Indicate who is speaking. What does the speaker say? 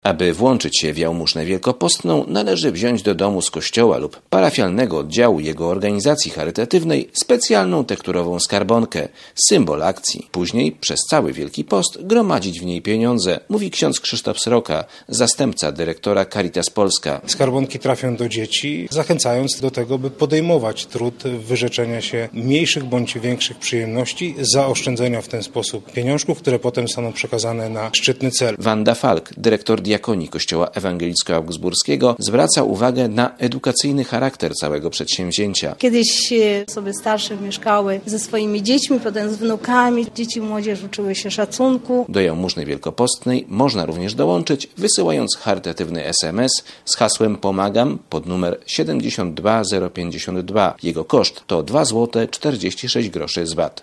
Speaker 1: Aby włączyć się w jałmużnę wielkopostną, należy wziąć do domu z kościoła lub parafialnego oddziału jego organizacji charytatywnej specjalną tekturową skarbonkę, symbol akcji. Później przez cały Wielki Post gromadzić w niej pieniądze, mówi ksiądz Krzysztof Sroka, zastępca dyrektora Caritas Polska.
Speaker 2: Skarbonki trafią do dzieci, zachęcając do tego, by podejmować trud wyrzeczenia się mniejszych bądź większych przyjemności, zaoszczędzenia w ten sposób pieniążków, które potem zostaną przekazane na szczytny cel.
Speaker 1: Wanda Falk, dyrektor diakonii Kościoła Ewangelicko-Augsburskiego, zwraca uwagę na edukacyjny charakter całego przedsięwzięcia.
Speaker 3: Kiedyś osoby starsze mieszkały ze swoimi dziećmi, potem z wnukami. Dzieci i młodzież uczyły się szacunku.
Speaker 1: Do jałmużny wielkopostnej można również dołączyć, wysyłając charytatywny SMS z hasłem Pomagam pod numer 72052. Jego koszt to 2,46 zł z VAT.